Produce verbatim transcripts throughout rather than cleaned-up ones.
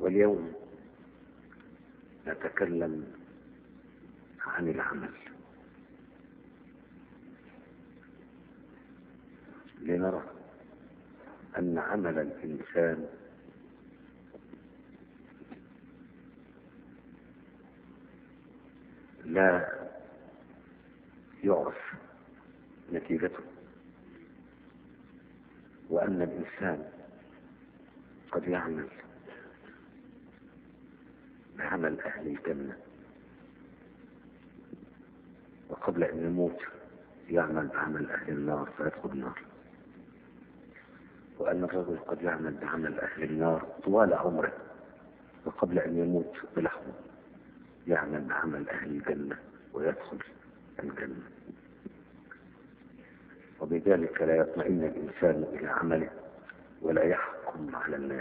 واليوم نتكلم عن العمل، لنرى أن عمل الإنسان لا يعرف نتيجته، وأن الإنسان قد يعمل بعمل أهل الجنة، وقبل أن يموت يعمل بعمل أهل النار فيدخل النار، وأن الرجل قد يعمل بعمل أهل النار طوال عمره، وقبل أن يموت بلحظة يعمل بعمل أهل الجنة ويدخل الجنة. وبذلك لا يطمئن الإنسان إلى عمله ولا يحكم على الناس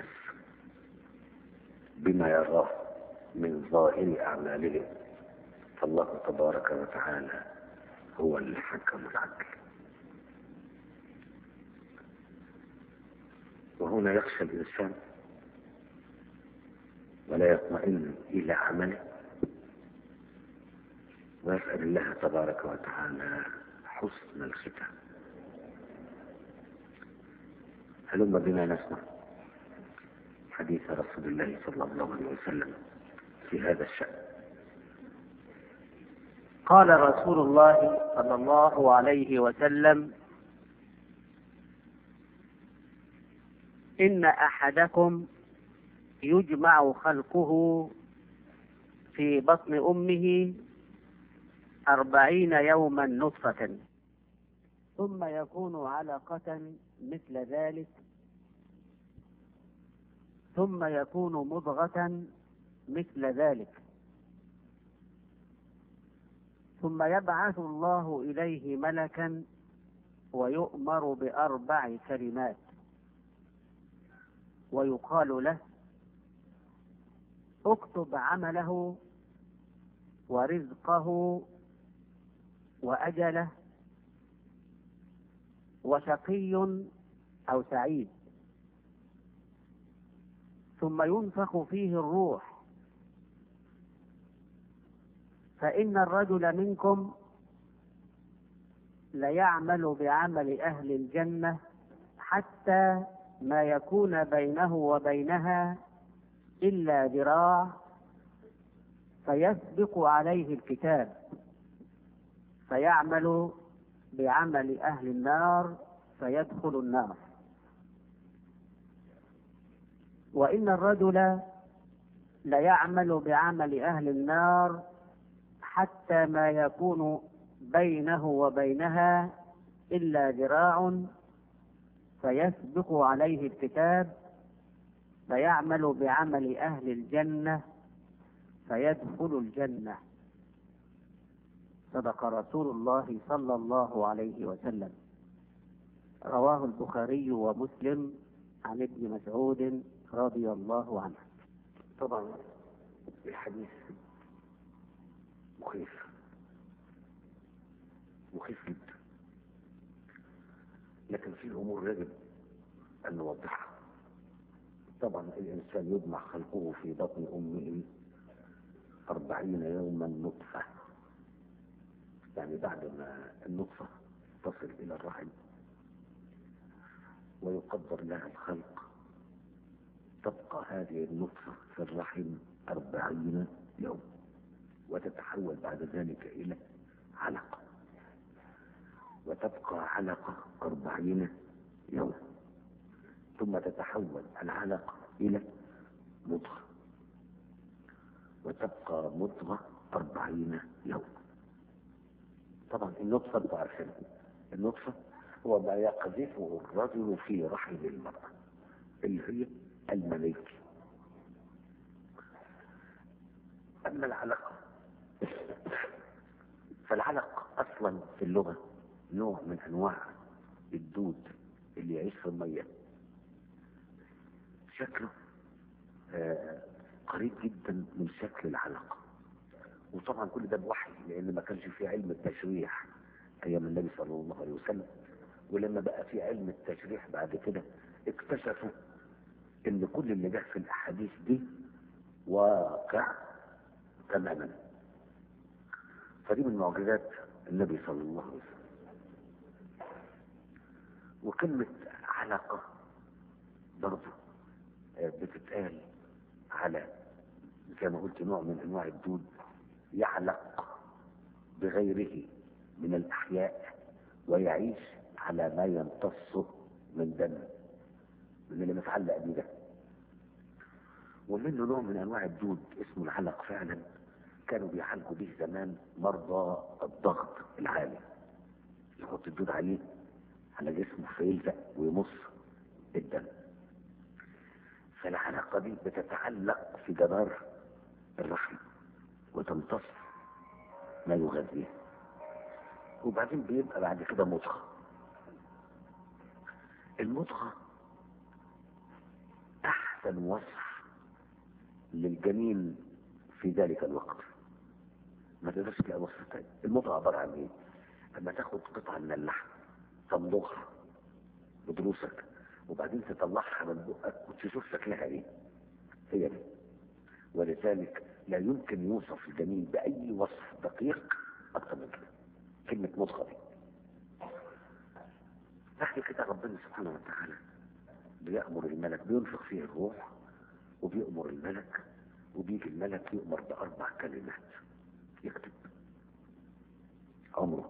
بما يراه من ظاهر أعمالهم، فالله تبارك وتعالى هو الحكم العدل. وهنا يخشى الإنسان ولا يطمئن إلى عمله، ويسأل الله تبارك وتعالى حسن الختام. هلما بنا نسمع حديث رسول الله صلى الله عليه وسلم في هذا الشأن. قال رسول الله صلى الله عليه وسلم: إن أحدكم يجمع خلقه في بطن أمه أربعين يوما نطفة، ثم يكون علقة مثل ذلك، ثم يكون مضغة مثل ذلك، ثم يبعث الله إليه ملكا ويؤمر بأربع كلمات، ويقال له: اكتب عمله ورزقه وأجله وشقي أو سعيد. ثم ينفخ فيه الروح، فإن الرجل منكم ليعمل بعمل أهل الجنة حتى ما يكون بينه وبينها إلا ذراع، فيسبق عليه الكتاب فيعمل بعمل أهل النار فيدخل النار. وإن الرجل ليعمل بعمل أهل النار حتى ما يكون بينه وبينها إلا ذراع، فيسبق عليه الكتاب فيعمل بعمل أهل الجنة فيدخل الجنة. صدق رسول الله صلى الله عليه وسلم. رواه البخاري ومسلم عن ابن مسعود رضي الله عنه. طبعا الحديث مخيف مخيف جدا، لكن في أمور يجب أن نوضحها. طبعا الإنسان يجمع خلقه في بطن أمه أربعين يوما نطفة، يعني بعد ما النطفة تصل إلى الرحم ويقدر لها الخلق، تبقى هذه النطفة في الرحم أربعين يوم، وتتحول بعد ذلك إلى علقة، وتبقى علقة أربعين يوم، ثم تتحول العلقة إلى مضغة، وتبقى مضغة أربعين يوم. طبعا النطفة انتوا عارفين، النطفة هو ما يقذفه الرجل في رحم المرأة اللي هي المني. أما العلقة فالعلق أصلا في اللغة نوع من أنواع الدود اللي يعيش في المية، شكله آه قريب جدا من شكل العلقة. وطبعا كل ده بوحي، لأن ما كانش فيه علم التشريح أيام النبي صلى الله عليه وسلم. ولما بقى في علم التشريح بعد كده اكتشفوا ان كل اللي جه في الأحاديث دي واقع تماما. فدي من معجزات النبي صلى الله عليه وسلم. وكلمة علقة برضه بتتقال على زي ما قلت نوع من انواع الدود يعلق بغيره من الاحياء ويعيش على ما يمتصه من دم من اللي متعلق بيه ده. ومنه نوع من انواع الدود اسمه العلق فعلا، كانوا بيعالجوا به زمان مرضى الضغط العالي، يحط الدود عليه على جسمه فيلزق ويمص الدم. فالعلاقة دي بتتعلق في جدار الرحم وتمتص ما يغذيه، وبعدين بيبقى بعد كده مضغة. المضغة أحسن وصف للجنين في ذلك الوقت، ما تقدرش تلاقي وصف تاني. المضغة عبارة عن ايه؟ اما تاخد قطعة من اللحم تمضغها بدروسك وبعدين تطلعها من بقك وتشوف شكلها ايه، هي دي. ولذلك لا يمكن يوصف الجنين بأي وصف دقيق أكثر من كده، كلمة مضغة دي. بعد كده ربنا سبحانه وتعالى بيأمر الملك، بينفخ فيه الروح وبيأمر الملك، وبيجي الملك يؤمر بأربع كلمات يكتب عمره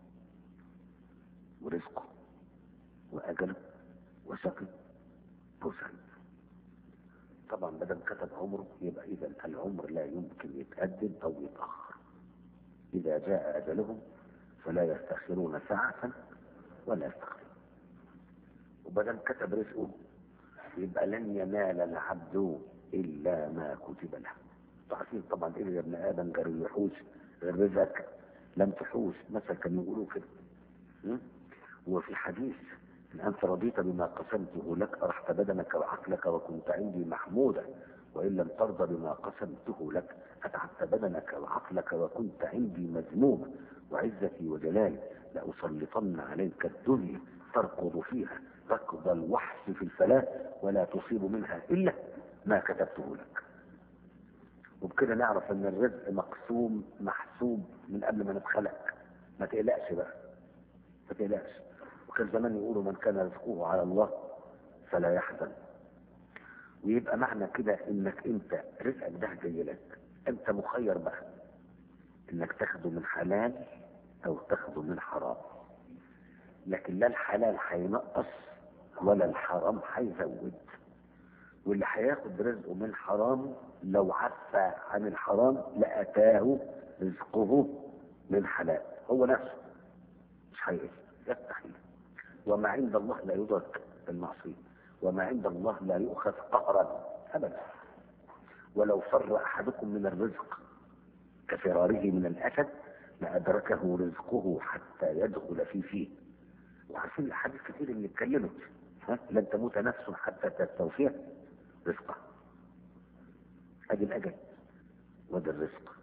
ورزقه وأجله وشقي وسعيد. طبعا بدل كتب عمره يبقى إذا العمر لا يمكن يتقدم أو يتأخر. إذا جاء أجلهم فلا يستأخرون ساعة ولا يستقدمون. وبدل كتب رزقه يبقى لن ينال العبد إلا ما كتب له. تعرفين طبعا إيه يا ابن آدم جري يحوش غير رزقك لم تحوش، مثل كانوا يقولوا كده. وفي حديث إن أنت رضيت بما قسمته لك أرحت بدنك وعقلك وكنت عندي محمودا، وإن لم ترضى بما قسمته لك أتعبت بدنك وعقلك وكنت عندي مذموما، وعزتي وجلالي لأسلطن عليك الدنيا تركض فيها ركض الوحش في الفلاة ولا تصيب منها إلا ما كتبته لك. وبكده نعرف ان الرزق مقسوم محسوب من قبل ما نتخلق. ما تقلقش بقى، ما تقلقش. وكان زمان يقولوا من كان رزقه على الله فلا يحزن. ويبقى معنى كده انك انت رزقك ده جاي لك، انت مخير بقى انك تاخده من حلال او تاخده من حرام، لكن لا الحلال هينقص ولا الحرام هيزود. واللي هياخد رزقه من حرام لو عفى عن الحرام لأتاه رزقه من حلال، هو نفسه مش هيقل، يستحيل. وما عند الله لا يدرك بالمعصية، وما عند الله لا يؤخذ قهرا أبدا. ولو فر أحدكم من الرزق كفراره من الأسد لأدركه رزقه حتى يدخل في فيه. وعارفين الحديث كثير اللي اتكلمت ها لن تموت نفس حتى تستوفي رزقه. ادي الاجل وده الرزق.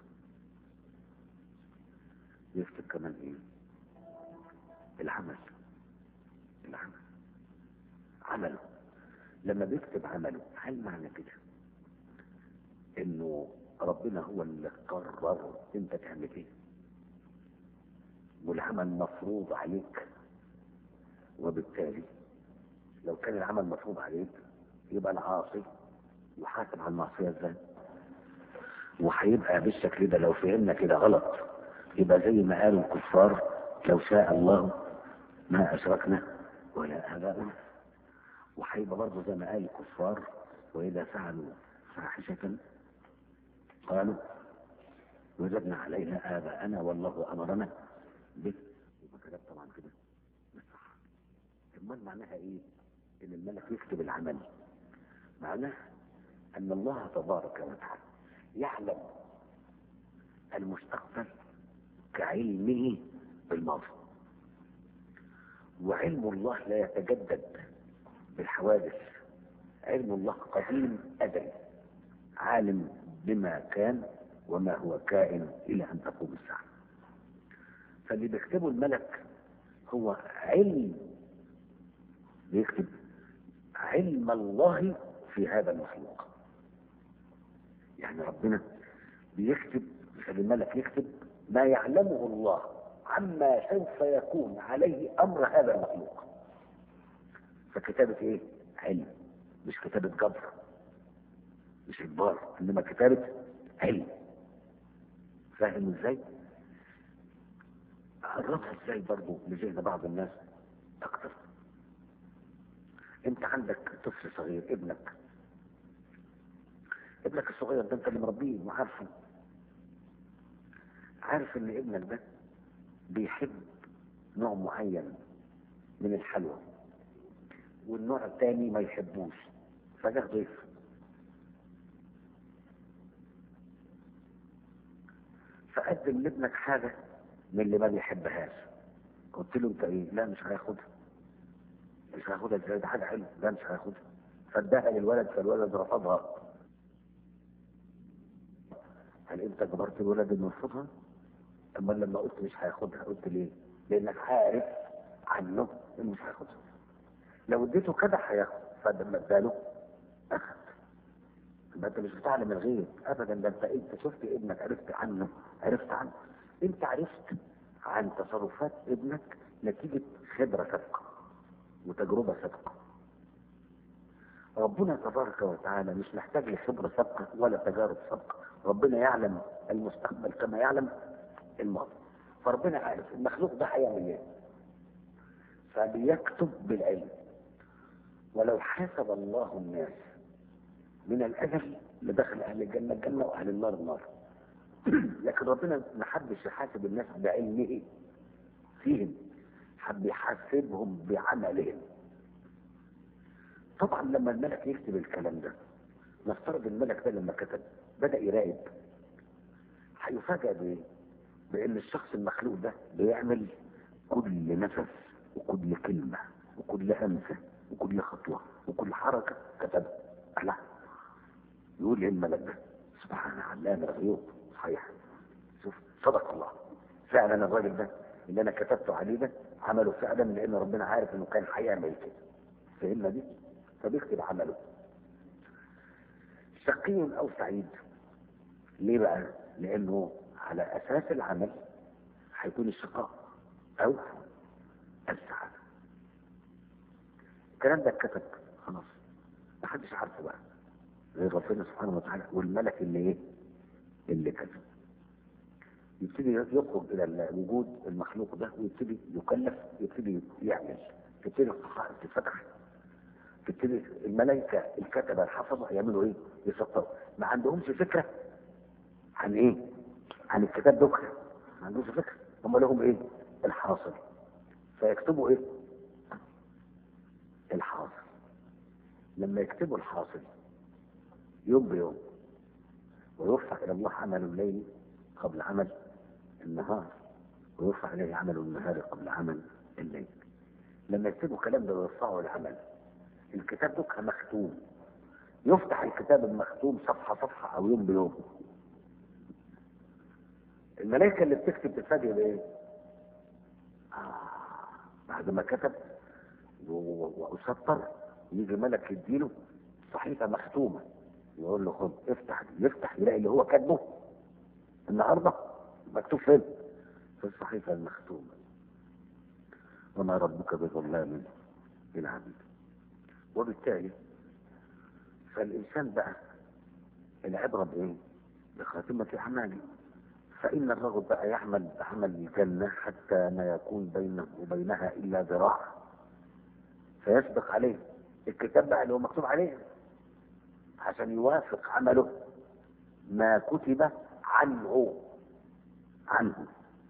يكتب كمان ايه؟ العمل. العمل عمله لما بيكتب عمله، هل معنى كده انه ربنا هو اللي قرر انت تعمل ايه؟ والعمل مفروض عليك، وبالتالي لو كان العمل مفروض عليك يبقى العاصي يحاسب على المعصية ازاي؟ وهيبقى بالشكل ده لو فهمنا كده غلط يبقى زي ما قالوا الكفار لو شاء الله ما أشركنا ولا آباؤنا. وهيبقى برضه زي ما قال الكفار وإذا فعلوا فاحشة قالوا وجدنا عليها آباءنا والله أمرنا به. يبقى كده طبعا كده مش صح. امال معناها ايه ان الملك يكتب العمل؟ معناه ان الله تبارك وتعالى يعلم المستقبل كعلمه بالماضي، وعلم الله لا يتجدد بالحوادث. علم الله قديم أزلي عالم بما كان وما هو كائن إلى أن تقوم الساعة. فاللي بيكتبه الملك هو علم، بيكتب علم الله في هذا المخلوق. يعني ربنا بيكتب، يخلي الملك يكتب ما يعلمه الله عما سوف يكون عليه امر هذا المخلوق. فكتابة ايه؟ علم، مش كتابة جبر، مش اجبار، انما كتابة علم. فاهم ازاي؟ اقربها ازاي برضه لذهن بعض الناس اكتر. انت عندك طفل صغير، ابنك ابنك الصغير ده انت اللي مربيه وعارفه، عارف ان ابنك ده بيحب نوع معين من الحلوى والنوع الثاني ما يحبوش، فجاه ضيف فقدم لابنك حاجه من اللي ما بيحبهاش، قلت له انت ايه؟ لا مش هياخدها. مش هياخدها ازاي؟ ده حاجه حلوه. لا مش هياخدها. فاداها للولد فالولد رفضها. هل انت جبرت الولد انه يرفضها؟ اما لما قلت مش هياخدها قلت ليه؟ لانك عارف عنه انه مش هياخدها. لو اديته كده هياخد، فلما اداله اخد. يبقى انت مش بتعلم الغيب ابدا، ده انت انت شفت ابنك، عرفت عنه، عرفت عنه. انت عرفت عن تصرفات ابنك نتيجة خبرة سابقة وتجربة سابقة. ربنا تبارك وتعالى مش محتاج لخبرة سابقة ولا تجارب سابقة. ربنا يعلم المستقبل كما يعلم الماضي. فربنا عارف المخلوق ده هيعمل ايه، فبيكتب بالعلم. ولو حاسب الله الناس من الاجل لدخل اهل الجنه الجنه واهل النار النار. لكن ربنا ما حبش يحاسب الناس بعلمه فيهم، حب يحاسبهم بعملهم. طبعا لما الملك يكتب الكلام ده، نفترض الملك ده لما كتب بدا يراقب، هيفاجئ بايه؟ بان الشخص المخلوق ده بيعمل كل نفس وكل كلمه وكل همسه وكل خطوه وكل حركه كتبها. لا، يقول ايه الملك ده؟ سبحان علام الغيوب. صحيح، شوف صدق الله، فعلا الراجل ده اللي انا كتبته عليه ده عمله فعلا، لان ربنا عارف انه كان هيعمل كده. فهمنا دي؟ فبيكتب عمله. شقي او سعيد. ليه بقى؟ لانه على اساس العمل هيكون الشقاء او السعاده. الكلام ده اتكتب خلاص، محدش عارفه بقى غير ربنا سبحانه وتعالى والملك اللي ايه؟ اللي كتب. يبتدي يخرج الى وجود المخلوق ده ويبتدي يكلف، يبتدي يعمل، تبتدي الصحائف تتفتح، تبتدي الملائكه الكتبه الحفظه يعملوا ايه؟ يسطروا. ما عندهمش فكره عن ايه؟ عن الكتاب ده، ما عندهمش فكره. هم لهم ايه؟ الحاصل. فيكتبوا ايه؟ الحاصل. لما يكتبوا الحاصل يوم بيوم، ويرفع الى الله عمل الليل قبل عمل النهار، ويرفع اليه عمل النهار قبل عمل الليل. لما يكتبوا الكلام ده ويرفعوا العمل، الكتاب ده مختوم، يفتح الكتاب المختوم صفحه صفحه او يوم بيوم. الملائكه اللي بتكتب تتفاجئ بايه؟ آه بعد ما كتب وسطر، يجي ملك يديله صحيفه مختومه، يقول له خد افتح دي. يفتح يلاقي اللي هو كاتبه النهارده مكتوب فين؟ في الصحيفه المختومه. وما ربك بظلام للعبيد. وبالتالي فالانسان بقى العبره بايه؟ بخاتمه اعماله. فان الرجل بقى يعمل بعمل الجنه حتى ما يكون بينه وبينها الا ذراع، فيسبق عليه الكتاب بقى اللي هو مكتوب عليه عشان يوافق عمله ما كتب عنه عنه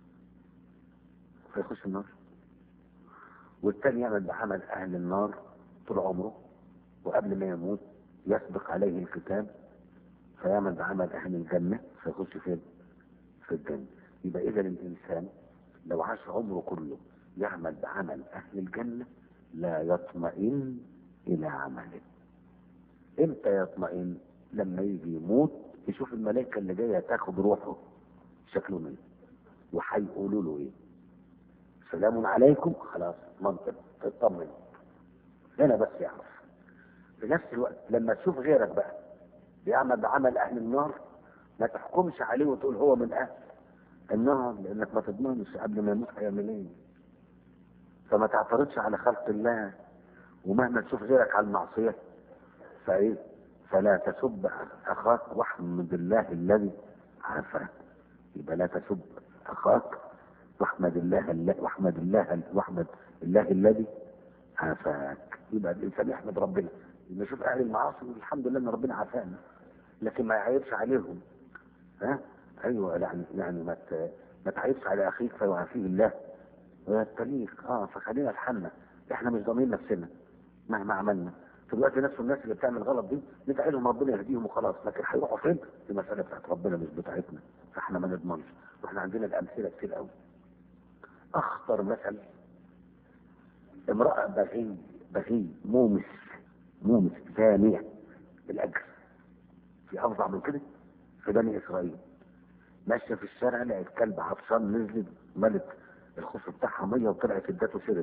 فيخش النار. والتاني يعمل بعمل اهل النار طول عمره، وقبل ما يموت يسبق عليه الكتاب فيعمل بعمل اهل الجنه فيخش فين؟ في الجنه. يبقى اذا الانسان لو عاش عمره كله يعمل بعمل اهل الجنه لا يطمئن الى عمله. امتى يطمئن؟ لما يجي يموت يشوف الملائكه اللي جايه تاخد روحه شكله ايه، وهيقولوا له ايه؟ سلام عليكم. خلاص منطق، تطمن هنا بس يعرف. في نفس الوقت لما تشوف غيرك بقى بيعمل بعمل اهل النار ما تحكمش عليه وتقول هو من اهل النار، لانك ما تضمنش قبل ما يموت هيعمل ايه. فما تعترضش على خلق الله، ومهما تشوف غيرك على المعصيه فايه فلا تسب اخاك واحمد الله الذي عافاك. يبقى لا تسب اخاك واحمد الله واحمد الله واحمد الله الذي عافاك. يبقى الانسان يحمد ربنا لما يشوف اهل المعاصي الحمد لله ان ربنا عافانا، لكن ما يعيبش عليهم. ها ايوه يعني يعني ما ما تعيبش على اخيك فيعافيه الله ويبتليك. اه فخلينا نتحمل، احنا مش ضامنين نفسنا مهما عملنا. في الوقت نفسه الناس اللي بتعمل غلط دي ندعي لهم ربنا يهديهم وخلاص، لكن هيروحوا فين؟ دي مساله بتاعت ربنا مش بتاعتنا، فاحنا ما نضمنش. واحنا عندنا الامثله كتير قوي. اخطر مثل امراه بغي بغي مومس مومس زانيه بالاجر. في افظع من كده في بني اسرائيل. ماشيه في الشارع لقت كلب عطشان، نزلت ملت الخف بتاعها ميه وطلعت ادته شرب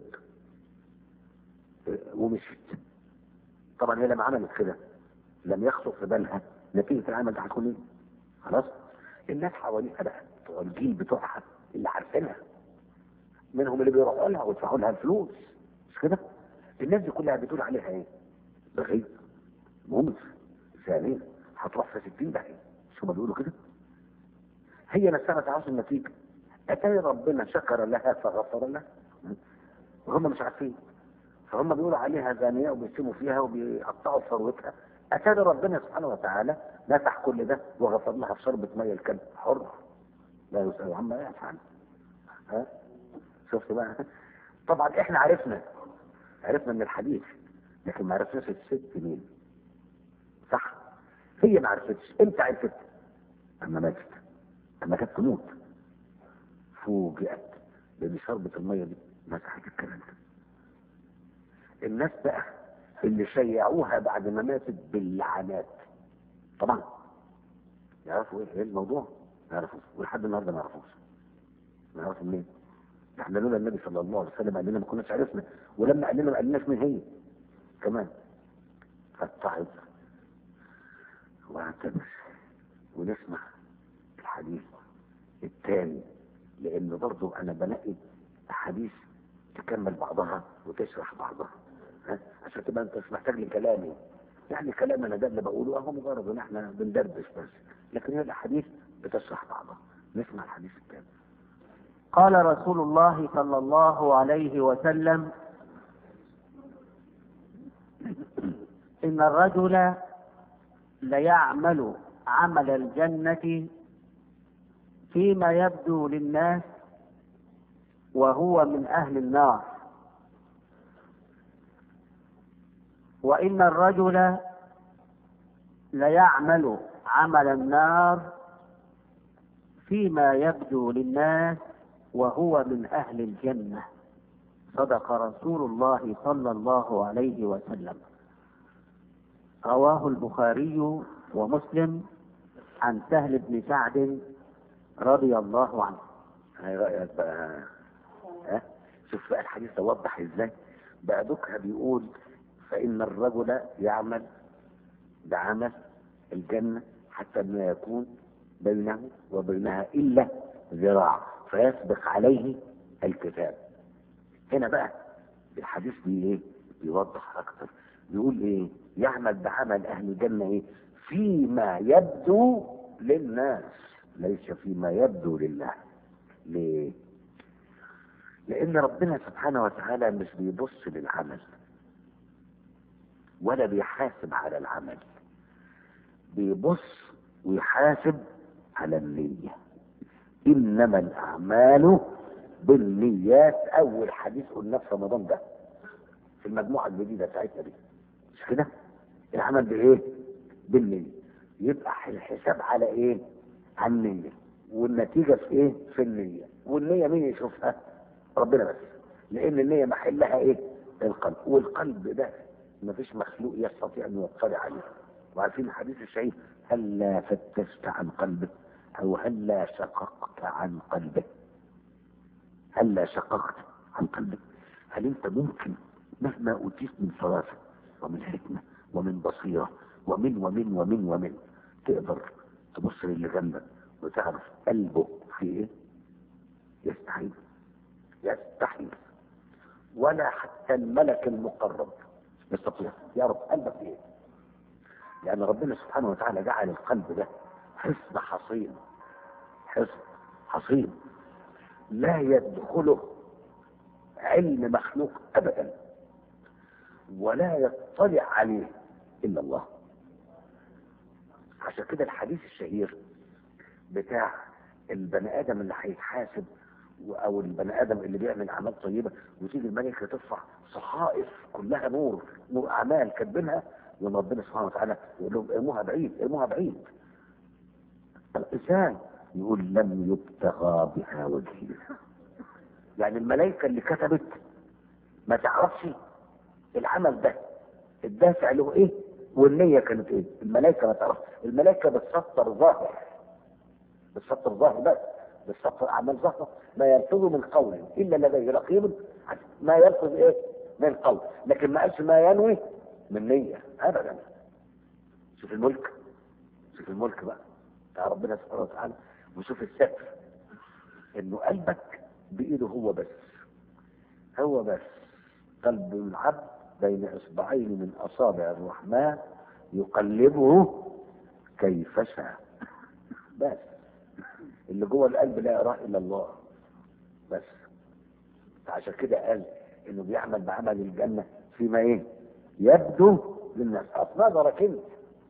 ومشيت. طبعا هي لما عملت كده لم يخطر في بالها نتيجه العمل ده هتكون ايه. خلاص الناس حواليها بقى بتوع الجيل بتوعها اللي عارفينها، منهم اللي بيروحوا لها ويدفعوا لها الفلوس، مش كده؟ الناس دي كلها بتقول عليها ايه؟ بغي ممس ثانيا هتروح في ستين دقيقه. شو ما بيقولوا كده؟ هي نفسها ما تعرفش النتيجه. اتاري ربنا شكر لها فغفر لها وهم مش عارفين، فهم بيقولوا عليها زانيه وبيشتموا فيها وبيقطعوا ثروتها. اتاري ربنا سبحانه وتعالى مسح كل ده وغفر لها في شربة ميه الكلب حر لا يسأل عما يفعل. ها شفت بقى؟ طبعا احنا عرفنا عرفنا من الحديث، لكن ما عرفناش الست مين. صح؟ هي ما عرفتش. امتى عرفت؟ اما ماتت، اما كانت تموت فوجئت لان شربة الميه دي مسحت الكلام ده. الناس بقى اللي شيعوها بعد ما ماتت باللعنات طبعا يعرفوا ايه الموضوع؟ ما يعرفوش، ولحد النهارده ما يعرفوش. ما يعرفوا منين؟ احنا لولا النبي صلى الله عليه وسلم قال لنا ما كناش عرفنا، ولما قال لنا ما قالناش مين هي كمان. فاتعظ واعتبر ونسمع الحديث الثاني، لان برضو انا بنقي احاديث تكمل بعضها وتشرح بعضها. ها عشان تبقى انت مش محتاج لكلامي، يعني كلام انا ده اللي بقوله اهو مجرد ان احنا بندردش بس، لكن هي الاحاديث بتشرح بعضها. نسمع الحديث الثاني. قال رسول الله صلى الله عليه وسلم: إن الرجل ليعمل عمل الجنة فيما يبدو للناس وهو من أهل النار، وإن الرجل ليعمل عمل النار فيما يبدو للناس وهو من أهل الجنة. صدق رسول الله صلى الله عليه وسلم. رواه البخاري ومسلم عن سهل بن سعد رضي الله عنه. هاي رأيك بقى؟ ها شوف بقى الحديث ده وضح ازاي. بقى دوكها بيقول فإن الرجل يعمل بعمل الجنة حتى ما يكون بينه وبينها إلا ذراع فيسبق عليه الكتاب. هنا بقى الحديث بي ايه بيوضح اكتر. بيقول ايه؟ يعمل بعمل اهل الجنة ايه؟ فيما يبدو للناس ليس فيما يبدو لله. ليه؟ لان ربنا سبحانه وتعالى مش بيبص للعمل ولا بيحاسب على العمل، بيبص ويحاسب على النية. انما الاعمال بالنيات. اول حديث قلنا في رمضان ده في المجموعه الجديده بتاعتنا دي، مش كده؟ العمل بايه؟ بالنيه. يبقى الحساب على ايه؟ على النيه، والنتيجه في ايه؟ في النيه. والنيه مين يشوفها؟ ربنا بس، لان النيه محلها ايه؟ القلب، والقلب ده مفيش مخلوق يستطيع ان يطلع عليه. وعارفين الحديث الشهير: هلا فتشت عن قلبك، او هلا شققت عن قلبك. هلا شققت عن قلبك. هل انت ممكن مهما اوتيت من فراسه ومن حكمه ومن بصيره ومن ومن ومن ومن تقدر تبص للي جنبك وتعرف قلبه فيه ايه؟ يستحيل يستحيل. ولا حتى الملك المقرب يستطيع يعرف قلبك فيه ايه، لان ربنا سبحانه وتعالى جعل القلب ده حصن حصين، حصن حصين لا يدخله علم مخلوق ابدا، ولا يطلع عليه الا الله. عشان كده الحديث الشهير بتاع البني ادم اللي هيتحاسب او البني ادم اللي بيعمل اعمال طيبه وتيجي الملائكه ترفع صحائف كلها نور، نور اعمال كاتبينها، يوم ربنا سبحانه وتعالى يقول لهم ارموها بعيد ارموها بعيد. الانسان يقول لم يبتغى بها وجهي. يعني الملائكه اللي كتبت ما تعرفش العمل ده الدافع له ايه والنيه كانت ايه. الملائكه ما تعرفش، الملائكه بتسطر ظاهر، بتسطر ظاهر بس، بتسطر اعمال ظاهره. ما يلفظ من قول الا لديه رقيب، ما يلفظ ايه من قول، لكن ما قالش ما ينوي من نيه ابدا. شوف الملك، شوف الملك بقى بتاع ربنا سبحانه وتعالى، وشوف الستر انه قلبك بايده هو بس، هو بس. قلب العبد بين اصبعين من اصابع الرحمن يقلبه كيف شاء. بس اللي جوه القلب لا يراه الا الله بس. عشان كده قال انه بيعمل بعمل الجنه فيما ايه يبدو للناس، نظرك انت،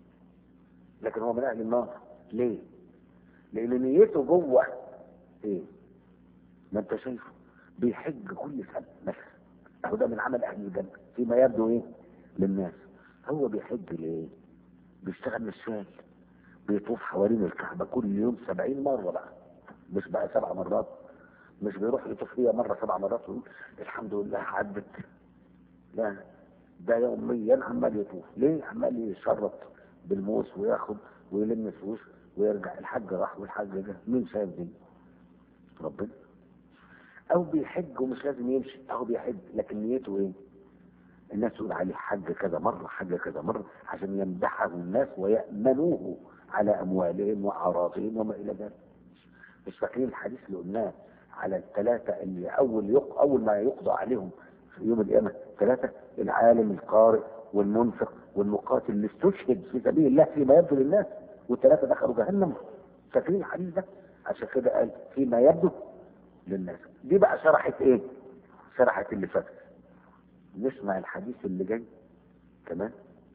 لكن هو من اهل النار. ليه؟ لان نيته جوه ايه؟ ما انت شايفه بيحج كل سنه مثلا، اهو ده من عمل اهل الجنه فيما يبدو ايه للناس. هو بيحج ليه؟ بيشتغل نشال، بيطوف حوالين الكعبه كل يوم سبعين مره بقى، مش بقى سبع مرات، مش بيروح يطوف فيها مره سبع مرات ويقول الحمد لله عدت، لا ده يوميا عمال يطوف. ليه؟ عمال يشرط بالموس وياخد ويلم فلوس ويرجع. الحج راح والحج جه، مين شايف دي؟ ربنا. او بيحج ومش لازم يمشي، اهو بيحج لكن نيته ايه؟ الناس تقول عليه حج كذا مره، حج كذا مره، عشان يمدحه الناس ويأمنوه على اموالهم واعراضهم وما الى ذلك. مش فاكرين الحديث اللي قلناه على الثلاثه اللي اول يق... اول ما يقضى عليهم في يوم القيامه؟ ثلاثه: العالم القارئ والمنفق والمقاتل اللي استشهد في سبيل الله فيما يبدو للناس، والثلاثه دخلوا جهنم. فاكرين الحديث ده؟ عشان كده قال فيما يبدو للناس. دي بقى شرحت ايه؟ شرحت اللي فات. نسمع الحديث اللي جاي كمان.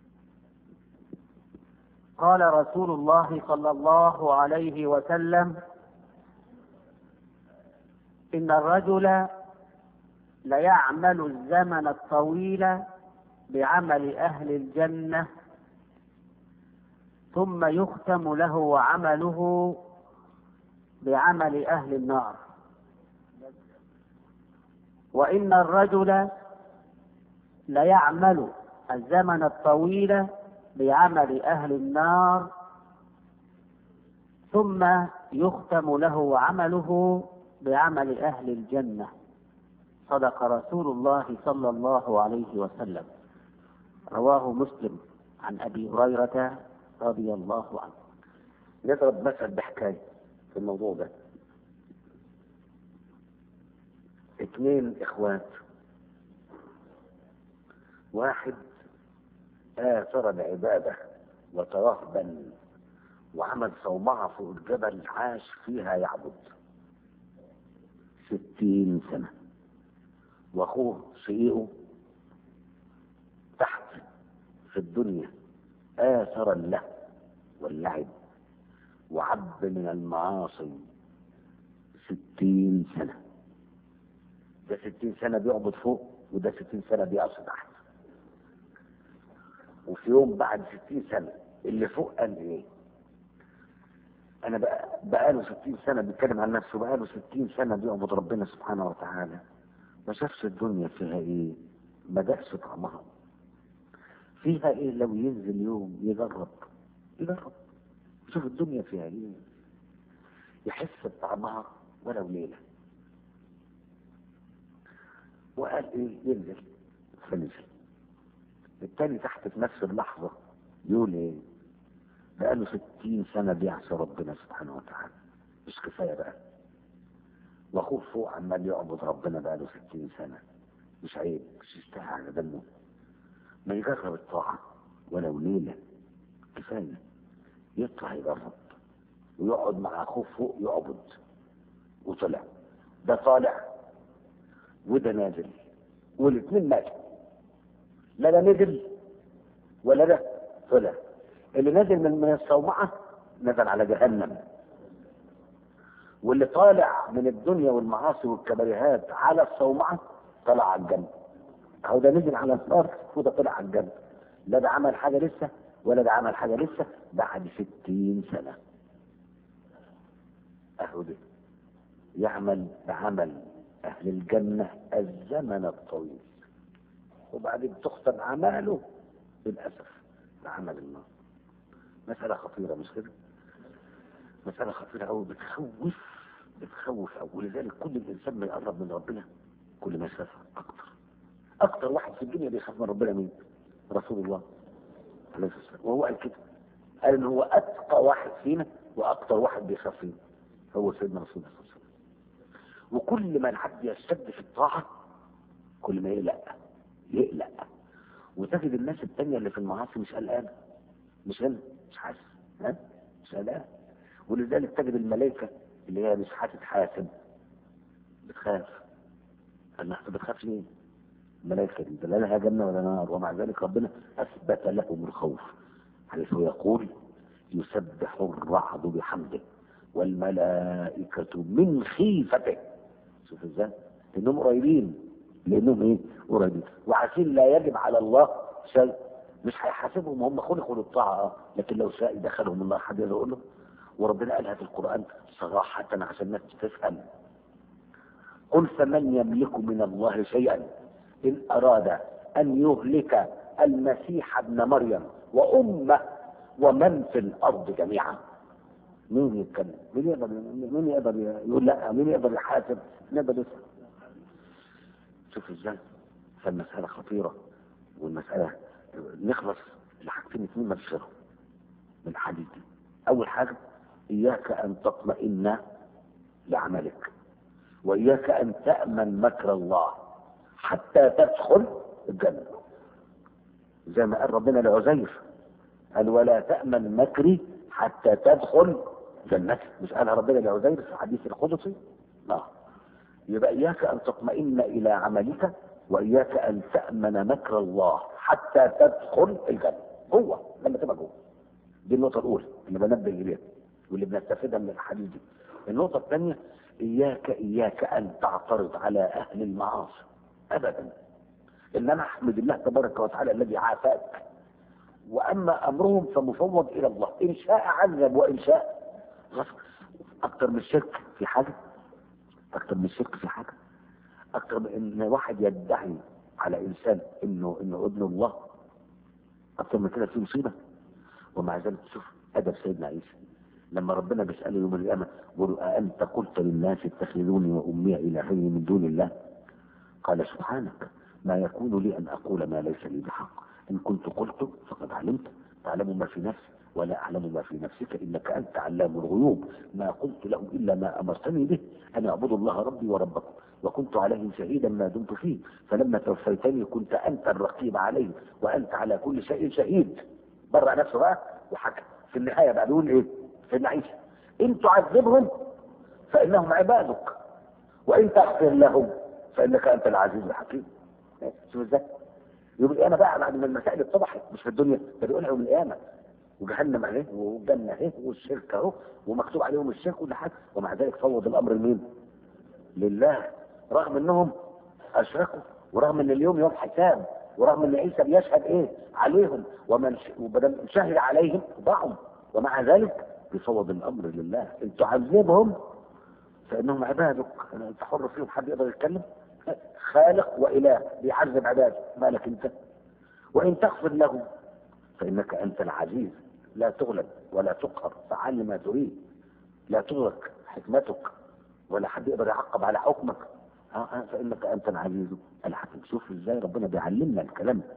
قال رسول الله صلى الله عليه وسلم: إن الرجل ليعمل الزمن الطويل بعمل أهل الجنة ثم يختم له عمله بعمل أهل النار، وإن الرجل ليعمل الزمن الطويل بعمل أهل النار ثم يختم له عمله بعمل أهل الجنة. صدق رسول الله صلى الله عليه وسلم. رواه مسلم عن أبي هريرة رضي الله عنه. نضرب مثل بحكاية في الموضوع ده. اثنين اخوات، واحد آثر العبادة وترهبا وعمل صومعة فوق الجبل عاش فيها يعبد ستين سنة، واخوه شقيقه تحت في الدنيا آثر اللهو واللعب وعب من المعاصي ستين سنة. ده ستين سنة بيعبد فوق، وده ستين سنة بيعصي تحت. وفي يوم بعد ستين سنة اللي فوق قال ايه؟ انا بقى بقاله ستين سنة بيتكلم عن نفسه، بقاله ستين سنة بيعبد ربنا سبحانه وتعالى، ما شافش الدنيا فيها ايه، ما دقش طعمها فيها ايه. لو ينزل يوم يجرب يجرب يشوف الدنيا فيها ايه، يحس بطعمها ولو ليلة. وقال ايه؟ ينزل. فنزل. التاني تحت في نفس اللحظة يقول ايه؟ بقاله ستين سنة بيعصي ربنا سبحانه وتعالى، مش كفاية بقى؟ واخوه فوق عمال يعبد ربنا بقاله ستين سنة، مش عيب؟ مش يستاهل على دمه؟ ما يجرب الطاعة ولو ليلة، كفاية يطلع يجرب ويقعد مع اخوه فوق يعبد. وطلع ده طالع وده نازل، والاثنين ماتوا، لا ده نزل ولا ده طلع. اللي نازل من من الصومعة نزل على جهنم، واللي طالع من الدنيا والمعاصي والكبريهات على الصومعة طلع على الجنة. اهو ده نزل على النار وده طلع على الجنة، لا ده عمل حاجة لسه ولا ده عمل حاجة لسه بعد ستين سنة. اهو ده يعمل بعمل اهل الجنة الزمن الطويل، وبعدين تختم اعماله للاسف بعمل النار. مسألة خطيرة مش كده؟ مسألة خطيرة أوي، بتخوف بتخوف أوي. ولذلك كل الإنسان ما يقرب من ربنا كل ما يخاف أكتر. أكتر واحد في الدنيا بيخاف من ربنا مين؟ رسول الله عليه الصلاة والسلام. وهو قال كده، قال إن هو أتقى واحد فينا وأكتر واحد بيخاف فينا هو سيدنا رسول الله صلى الله عليه وسلم. وكل ما العبد يشتد في الطاعة كل ما يقلق يقلق. وتجد الناس التانية اللي في المعاصي مش قلقانة، مش هنا مش حاسس، ها مش قلقان. ولذلك تجد الملائكة اللي هي مش هتتحاسب بتخاف. الله بتخافش ليه؟ الملائكة دي لا لها جنة ولا نار، ومع ذلك ربنا أثبت لهم الخوف، حيث يقول يسبح الرعد بحمده والملائكة من خيفته. شوف ازاي؟ لأنهم قريبين، لأنهم ايه؟ قريبين وعارفين لا يجب على الله شيء. مش هيحاسبهم، هم خلقوا للطاعة، لكن لو شاء يدخلهم الله حد يقول له. وربنا قالها في القرآن صراحة عشان الناس تفهم: قل فمن يملك من الله شيئا إن أراد أن يهلك المسيح ابن مريم وأمه ومن في الأرض جميعا. مين يتكلم؟ مين يقدر مين يقدر يقول لا؟ مين يقدر يحاسب؟ نقدر نسأل. شوف ازاي؟ فالمسألة خطيرة، والمسألة نخلص لحاجتين اثنين مبشرة من الحديث دي. أول حاجة إياك أن تطمئن لعملك، وإياك أن تأمن مكر الله حتى تدخل الجنة. زي ما قال ربنا لعزير، قال ولا تأمن مكري حتى تدخل جنتي. مش قالها ربنا لعزير في الحديث القدسي؟ لا. يبقى إياك أن تطمئن إلى عملك، وإياك أن تأمن مكر الله حتى تدخل الجنة. جوه لما تبقى جوه. دي النقطة الأولى اللي بنبه إليها واللي بنستفيدها من الحديث دي. النقطة الثانية إياك إياك أن تعترض على أهل المعاصي أبدا، إنما احمد الله تبارك وتعالى الذي عافاك. وأما أمرهم فمفوض إلى الله، إن شاء عذب وإن شاء غفر. أكتر من الشرك في حاجة؟ أكتر من الشرك في حاجة؟ أكتر من إن واحد يدعي على إنسان إنه إنه ابن الله؟ أكتر من كده في مصيبة. ومع ذلك شوف أدب سيدنا عيسى لما ربنا بيسأله يوم القيامة يقول أأنت قلت للناس اتخذوني وأمي إلهين من دون الله؟ قال سبحانك ما يكون لي أن أقول ما ليس لي بحق، إن كنت قلت فقد علمت، تعلم ما في نفسي ولا أعلم ما في نفسك إنك أنت علام الغيوب. ما قلت لهم إلا ما أمرتني به أن أعبدوا الله ربي وربكم، وكنت عليهم شهيدا ما دمت فيه، فلما توفيتني كنت أنت الرقيب عليهم وأنت على كل شيء شهيد. برأ نفسه بقى وحكى في النهاية بقى بيقول إيه سيدنا عيسى؟ إن تعذبهم فإنهم عبادك وإن تغفر لهم فإنك أنت العزيز الحكيم. شوف ازاي؟ يوم القيامة بقى بعد ما المسائل اتضحت مش في الدنيا، ده بيقولها يوم القيامة، وجهنم اهي والجنة اهي والشرك اهو ومكتوب عليهم الشرك كل حاجة، ومع ذلك فوض الأمر لمين؟ لله، رغم انهم اشركوا، ورغم ان اليوم يوم حساب، ورغم ان عيسى بيشهد ايه عليهم، ومن وبدل شهد عليهم ضعهم، ومع ذلك بيفوض الأمر لله. ان تعذبهم فإنهم عبادك، انت حر فيهم، حد يقدر يتكلم؟ خالق وإله بيعذب عباده، مالك انت؟ وإن تغفر لهم فإنك أنت العزيز لا تغلب ولا تقهر، فعل ما تريد، لا تدرك حكمتك ولا حد يقدر يعقب على حكمك، فإنك أنت العزيز الحكيم. شوف ازاي ربنا بيعلمنا الكلام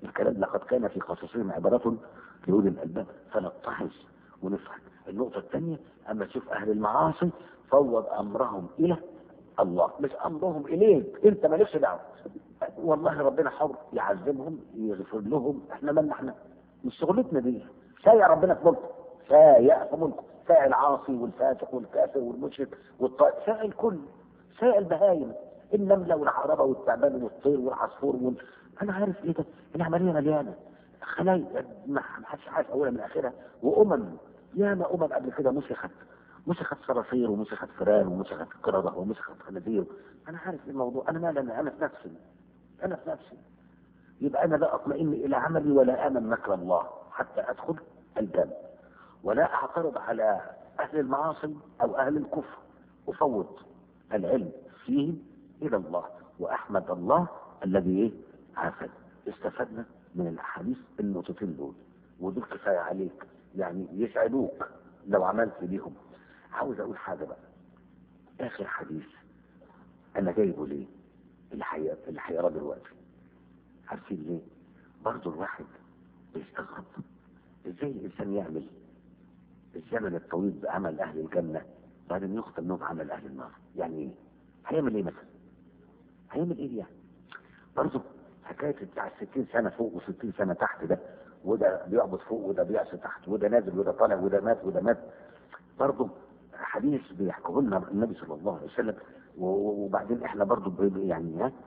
الكلام لقد كان في قصصهم عبرة لأولي الألباب فنتعظ ونفهم. النقطة الثانية، أما تشوف أهل المعاصي فوض أمرهم إلى الله، مش أمرهم إليك، أنت مالكش دعوة. والله ربنا حر يعذبهم يغفر لهم، احنا مالنا احنا، مش شغلتنا دي. سايع ربنا في ملكه، سايع في ملكه، سايع العاصي والفاسق والكافر والمشرك والطائف، سايع الكل، سايع البهايم، النملة والعقربة والتعبان والطير والعصفور وال... انا عارف ايه ده، العملية مليانة خلايا ما حدش عارف اولها من اخرها، وامم ياما امم قبل كده مسخت، مسخت صراصير ومسخت فئران ومسخت قردة ومسخت خنازير. انا عارف الموضوع، انا مالي، انا في نفسي، انا في نفسي. يبقى انا لا اطمئن الى عملي ولا امن مكر الله حتى ادخل الجنة، ولا اعترض على اهل المعاصي او اهل الكفر، افوض العلم فيهم الى الله واحمد الله الذي ايه عافى. استفدنا من الاحاديث النقطتين دول، ودول كفايه عليك يعني، يسعدوك لو عملت بيهم. عاوز اقول حاجه بقى، اخر حديث انا جايبه ليه الحقيقه اللي هيقرا دلوقتي، عارفين ليه؟ برضه الواحد بيستغرب ازاي الانسان يعمل الزمن الطويل بعمل اهل الجنه بعدين يختم له بعمل اهل النار. يعني ايه؟ هيعمل ايه مثلا؟ هيعمل ايه يعني؟ برضه حكايه بتاع ستين سنه فوق وستين سنه تحت ده، وده بيعبد فوق وده بيعصي تحت، وده نازل وده طالع وده مات وده مات، برضه حديث بيحكوا لنا النبي صلى الله عليه وسلم. وبعدين احنا برضه يعني ها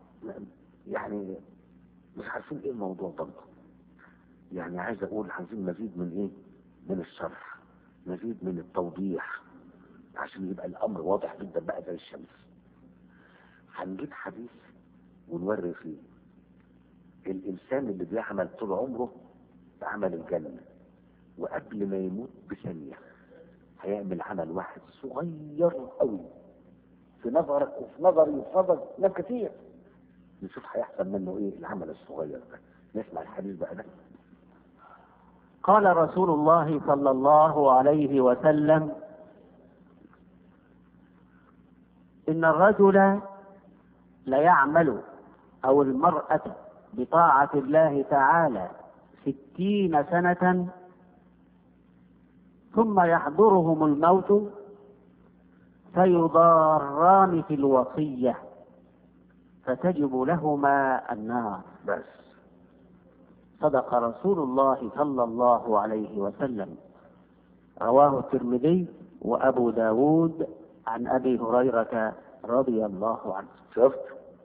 يعني مش عارفين ايه الموضوع برضه. يعني عايز اقول عايزين مزيد من ايه؟ من الشرح، مزيد من التوضيح عشان يبقى الامر واضح جدا بقى زي الشمس. هنجيب حديث ونوري فيه الانسان اللي بيعمل طول عمره بعمل الجنة، وقبل ما يموت بثانية هيعمل عمل واحد صغير قوي في نظرك وفي نظري وفي نظر ناس كتير، نشوف هيحصل منه ايه العمل الصغير ده. نسمع الحديث بقى ده. قال رسول الله صلى الله عليه وسلم: إن الرجل ليعمل أو المرأة بطاعة الله تعالى ستين سنة ثم يحضرهم الموت فيضاران في الوصية فتجب لهما النار. بس صدق رسول الله صلى الله عليه وسلم. رواه الترمذي وأبو داود عن أبي هريرة رضي الله عنه. شفت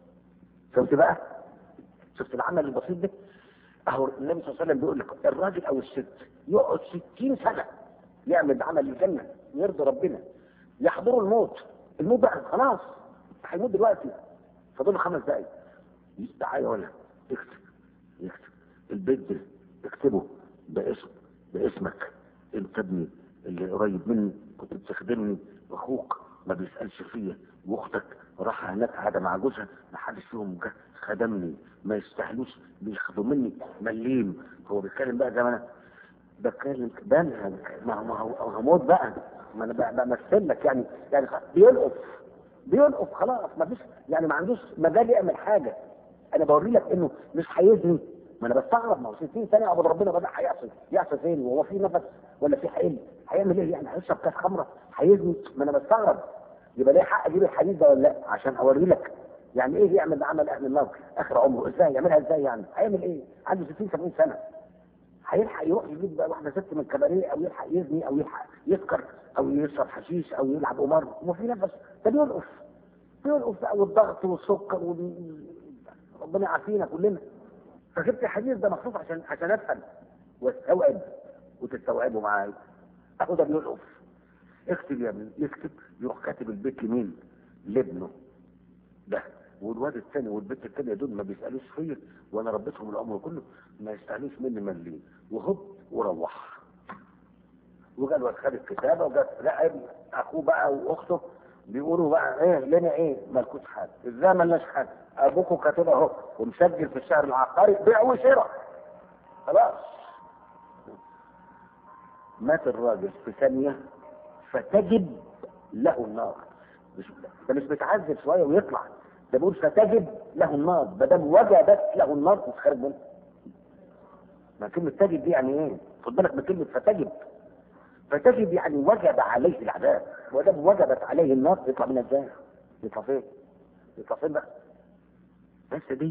شفت بقى شفت العمل البسيط ده. اهو النبي صلى الله عليه وسلم بيقول لك الراجل او الست يقعد ستين سنة يعمل عمل الجنة يرضي ربنا، يحضره الموت، الموت بقى خلاص هيموت دلوقتي، فاضل خمس دقايق، تعالى ولا اكتب يكتب البيت ده اكتبه باسم باسمك، انت ابني اللي قريب مني كنت بتخدمني، واخوك ما بيسالش فيا، واختك راح هناك قاعده مع جوزها ما حدش فيهم جه خدمني، ما يستاهلوش بياخدوا مني مليم. هو بيتكلم بقى زي ما انا بتكلم بنهج، ما هو هموت بقى، ما انا بمثل لك يعني يعني بيلقف بيلقف خلاص، ما فيش يعني ما عندوش مجال يعمل حاجه. انا بوري لك انه مش هيزني، ما انا بستغرب، ما هو ستين سنه عبد ربنا بدا هيعصي يعصي فين وهو في نفس ولا في حيل؟ هيعمل ايه يعني؟ هيشرب كاس خمره هيزني؟ ما انا بستغرب. يبقى ليه حق اجيب الحديث ده ولا لا؟ عشان اوري لك يعني ايه يعمل عمل اهل النار اخر عمره، ازاي يعملها، ازاي يعني هيعمل ايه؟ عنده ستين سبعين سنه هيلحق يروح يجيب بقى واحده ست من الكباريه، او يلحق يزني، او يلحق يسكر، او يشرب حشيش، او يلعب قمار وفي نفس؟ ده بيلقف بيلقف بقى، والضغط والسكر وال... ربنا يعافينا كلنا. فجبت الحديث ده مخصوص عشان عشان افهم واستوعب وتستوعبه معايا. اهو ده بيلقف. اكتب يا ابني، يكتب يروح كاتب البيت لمين؟ لابنه ده، والواد الثاني والبنت الثانيه دول ما بيسالوش فيا، وانا ربيتهم العمر كله ما يستاهلوش مني مليم، وهب وروح. وجا الواد خد الكتابه وجا لا ابن اخوه بقى واخته بيقولوا بقى ايه لنا ايه؟ مالكوش حاجه. ازاي مالناش حاجه؟ ابوكم كاتب اهو ومسجل في الشهر العقاري بيع وشراء. خلاص مات الراجل في ثانيه فتجب له النار. مش ده مش بيتعذب شويه ويطلع، ده بيقول فتجب له النار، ما دام وجبت له النار مش خارج منه، ما كلمة تجب دي يعني ايه؟ خد بالك من كلمة فتجب. فتجب يعني وجب عليه العذاب، ودام وجبت عليه النار يطلع منها ازاي؟ يطلع فين؟ يطلع فين بقى؟ بس دي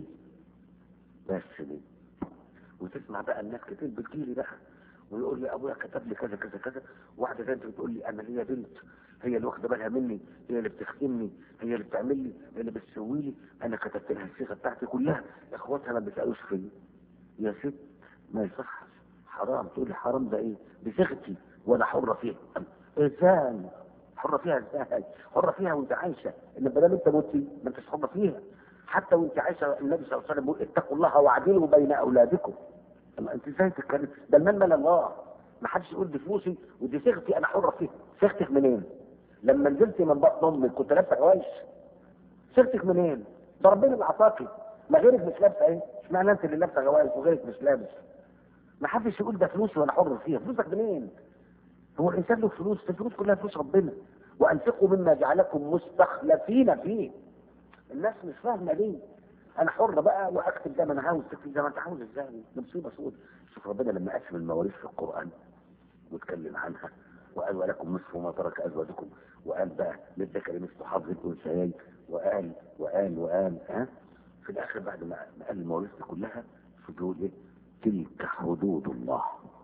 بس دي وتسمع بقى الناس كتير بتجيلي بقى ويقول لي ابويا كتب لي كذا كذا كذا، واحده ثانيه بتقول لي انا ليا بنت هي اللي واخده بالها مني، هي اللي بتخدمني، هي اللي بتعمل لي، هي اللي بتسوي لي، انا كتبت لها الصيغه بتاعتي كلها، اخواتها ما بيسالوش فيا. يا ست ما يصحش، حرام تقول لي حرام ده ايه؟ بصيغتي وانا حره فيها. ازاي؟ حره فيها ازاي؟ حره فيها وانت عايشه، ان ما دام انت متي ما انتش حره فيها. حتى وانت عايشه النبي صلى الله عليه وسلم بيقول اتقوا الله واعدلوا بين اولادكم. اما انت ازاي تتكلم؟ ده المال مال الله، ما حدش يقول دي فلوسي ودي صيغتي انا حره فيها. صيغتك منين؟ لما نزلت من بطن امك كنت لابسه جواز؟ صيغتك منين؟ ده ربنا اللي عطاكي، ما غيرك مش لابسه ايه؟ اشمعنى انت اللي لابسه جواز وغيرك مش لابس؟ ما حدش يقول ده فلوسي وانا حر فيها. فلوسك منين؟ هو الانسان له فلوس؟ الفلوس كلها فلوس ربنا. وانفقوا مما جعلكم مستخلفين فيه. الناس مش فاهمه ليه. انا حر بقى واكتب زي ما انا عاوز، تكتب زي ما انت عاوز ازاي؟ دي مصيبه سود. شوف ربنا لما قسم المواريث في القران واتكلم عنها وقال ولكم نصف ما ترك ازواجكم، وقال بقى للذكر مثل حظ الانثيين، وقال وقال وقال ها في الاخر بعد ما قال المواريث دي كلها بيقول ايه؟ تلك حدود الله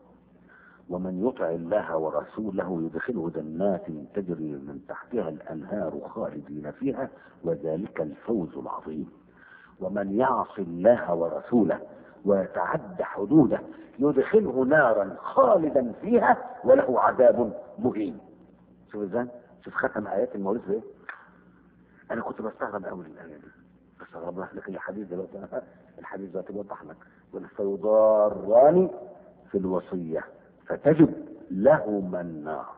ومن يطع الله ورسوله يدخله جنات تجري من تحتها الانهار خالدين فيها وذلك الفوز العظيم. ومن يعص الله ورسوله ويتعد حدوده يدخله نارا خالدا فيها وله عذاب مهين. شوف ازاي؟ شوف ختم ايات المواريث بايه؟ انا كنت بستغرب قوي الايه دي، بستغرب لك، لكن الحديث دلوقتي الحديث دلوقتي بيوضح لك. فيضاران في الوصيه فتجب لهما النار.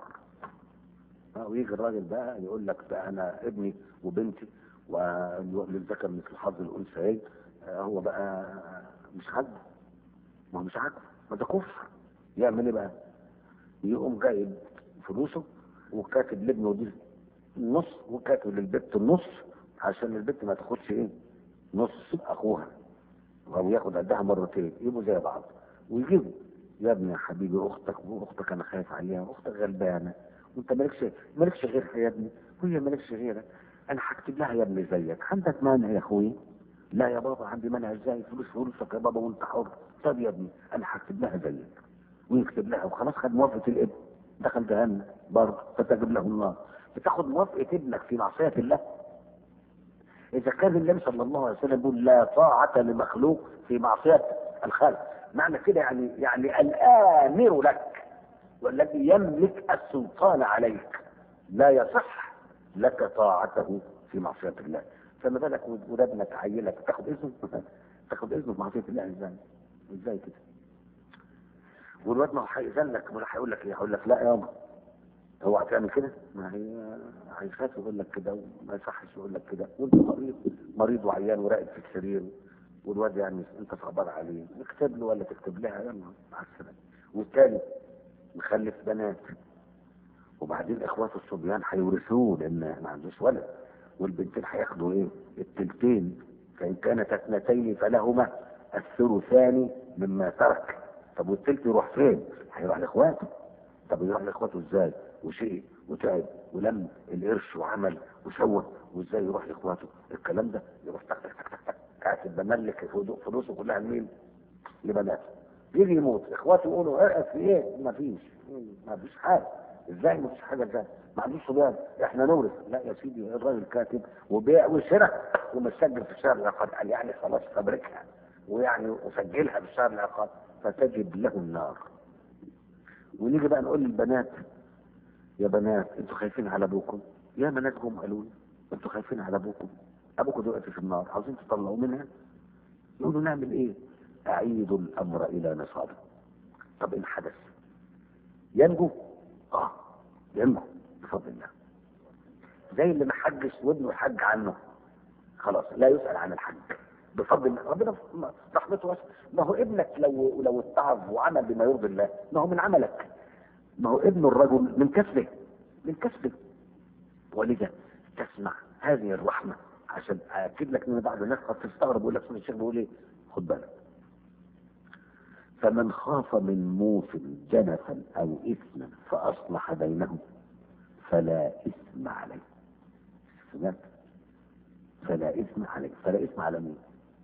ويجي الراجل بقى يقول لك ده انا ابني وبنتي وللذكر مثل حظ الانثيين، هو بقى مش عاجبه. ما هو مش عاجبه، ما ده كفر. يعمل ايه بقى؟ يقوم جايب فلوسه وكاتب لابنه دي النص وكاتب للبت النص عشان البت ما تاخدش ايه؟ نص اخوها، او ياخد قدها مرتين يبقوا زي بعض. ويجيبوا يا ابني يا حبيبي اختك، واختك انا خايف عليها، اختك غلبانه وانت مالكش مالكش غيرها يا ابني، وهي مالكش غيرك، انا هكتب لها يا ابني زيك. عندك مانع يا اخويا؟ لا يا بابا عندي مانع. ازاي؟ فلوس فلوسك يا بابا وانت حر. طب يا ابني انا هكتب لها زيك، ويكتب لها وخلاص خد موافقه الابن، دخل جهنم برضه فتجب له النار. بتاخد موافقه ابنك في معصيه الله. اذا كان النبي صلى الله عليه وسلم يقول لا طاعه لمخلوق في معصيه الخالق، معنى كده يعني يعني الامر لك والذي يملك السلطان عليك لا يصح لك طاعته في معصيه الله. فما بالك ولادنا عيلك تاخد اذنه؟ تاخد اذنه في معصيه الله ازاي؟ ازاي كده؟ والواد ما هو هيأذن لك ولا هيقول لك ايه؟ هيقول لك لا يابا هو هتعمل كده؟ ما هي هيخاف يقول لك كده وما يصحش يقول لك كده، وانت مريض مريض وعيان وراقد في السرير، والواد يعني انت صعبان عليه، اكتب له ولا تكتب لها يلا مع السلامه. والتاني مخلف بنات وبعدين اخواته الصبيان هيورثوه لان ما عندوش ولد، والبنتين هياخدوا ايه؟ التلتين، فان كانت اثنتين فلهما الثلثان مما ترك. طب والتلت يروح فين؟ هيروح لاخواته. طب يروح لاخواته ازاي؟ وشيء وتعب ولم القرش وعمل وسوى، وازاي يروح لاخواته؟ الكلام ده يروح تك تك تك تك كاتب بملك فلوسه كلها لمين؟ لبناته. يجي يموت اخواته يقولوا اه في ايه؟ ما فيش ما فيش حاجه. ازاي ما فيش حاجه؟ ازاي ما عندوش صبيان؟ احنا نورث. لا يا سيدي الراجل كاتب وبيع وشراء ومسجل في الشهر العقاد، قال يعني خلاص فبركها ويعني وسجلها في الشهر العقاد فتجب له النار. ونيجي بقى نقول للبنات يا بنات انتوا خايفين على ابوكم؟ يا بنات هم قالوا لي انتوا خايفين على ابوكم، ابوكم دلوقتي في النار عاوزين تطلعوا منها. يقولوا نعمل ايه؟ اعيدوا الامر الى نصابه. طب ان حدث ينجو؟ اه ينجو بفضل الله. زي اللي ما حجش وابنه حج عنه خلاص لا يسأل عن الحج بفضل الله. ربنا رحمته واسعه. ما هو ابنك لو لو اتعظ وعمل بما يرضي الله ما هو من عملك. ما هو ابن الرجل من كسبه من كسبه. ولذا تسمع هذه الرحمه عشان اكد لك ان بعض الناس قد تستغرب يقول لك الشيخ بيقول ايه؟ خد بالك فمن خاف من موص جنفا أو إثما فأصلح بينهم فلا إثم عليه. سمعت؟ فلا إثم عليه. فلا إثم على مين؟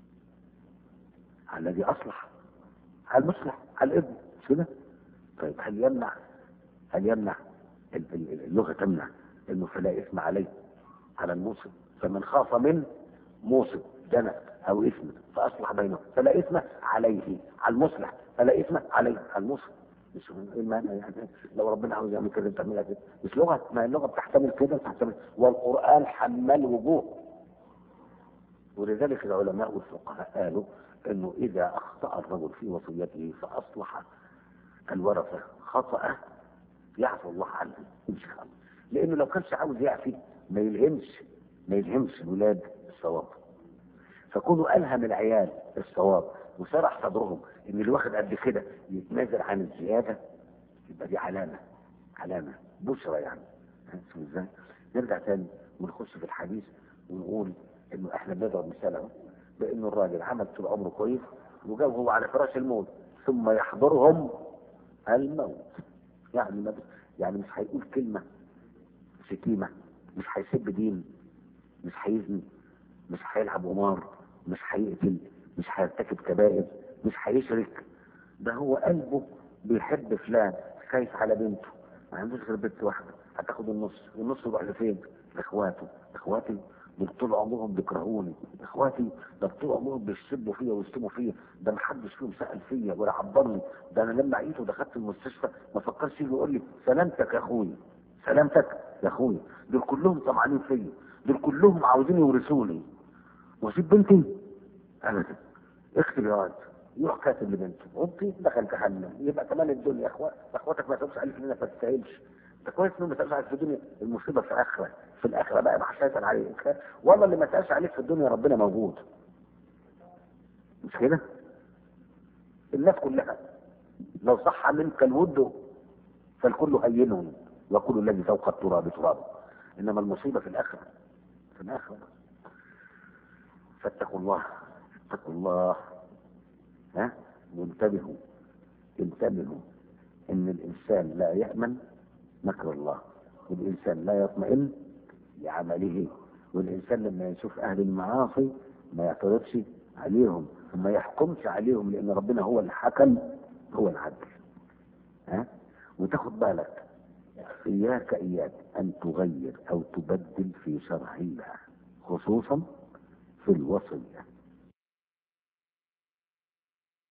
على الذي أصلح، على المصلح، على الابن. مش كده؟ طيب هل يمنع هل يمنع اللغة تمنع إنه فلا إثم عليه على الموصي؟ فمن خاف من موصي جنى أو إثم فأصلح بينهم فلا إثم عليه على المصلح، فلا إثم عليه على الموصي. مش المعنى يعني لو ربنا عاوز يعمل كده تعملها كده. مش لغة، ما اللغة بتحتمل كده بتحتمل، والقرآن حمل وجوه. ولذلك العلماء والفقهاء قالوا انه اذا اخطأ الرجل في وصيته فاصلح الورثة خطأ يعفو الله عنه ان شاء الله، لانه لو كانش عاوز يعفي ما يلهمش ما يلهمش الولاد الصواب. فكونوا الهم العيال الصواب وشرح صدرهم ان اللي واخد قد كده يتنازل عن الزياده، يبقى دي علامه علامه بشرى يعني. ازاي؟ نرجع تاني ونخش في الحديث ونقول انه احنا بنضرب مثال اهو بانه الراجل عمل طول عمره كويس وجاب هو على فراش الموت ثم يحضرهم الموت. يعني ما يعني مش هيقول كلمه شتيمه، مش هيسب دين، مش هيزني، مش هيلعب قمار، مش هيقتل، مش هيرتكب كبائر، مش هيشرك. ده هو قلبه بيحب فلان، خايف على بنته، ما عندوش غير بنت واحده، هتاخد النص، والنص يروح لفين؟ لاخواته. اخواتي دول طول عمرهم بيكرهوني، اخواتي ده طول عمرهم بيشتموا فيا ويشتموا فيا، ده ما حدش فيهم سأل فيا ولا عبرني، ده انا لما عييت ودخلت المستشفى ما فكرش يجي يقول لي سلامتك يا اخويا، سلامتك يا اخويا. دول كلهم طمعانين فيا، دول كلهم عاوزين يورثوني، واسيب بنتي ابدا. اكتب يا واد، يروح كاتب لبنته وانت دخل جهنم، يبقى كمان الدنيا اخوات اخواتك ما تسالش عليك انك ما تستاهلش. ده كويس انه ما تسالش عليك في الدنيا، المصيبه في الاخره. في الاخره بقى ما حدش هيسال عليك، والله اللي ما تسالش عليك في الدنيا ربنا موجود. مش كده؟ الناس كلها لو صح منك الود فالكل هين وكل الذي فوق التراب تراب، انما المصيبه في الاخره في الاخره. فاتقوا الله اتقوا الله ها، وانتبهوا انتبهوا ان الانسان لا يأمن مكر الله، والانسان لا يطمئن لعمله، والانسان لما يشوف اهل المعاصي ما يعترضش عليهم وما يحكمش عليهم، لان ربنا هو الحكم هو العدل. ها، وتاخد بالك اياك اياك ان تغير او تبدل في شرع الله، خصوصا في الوصيه.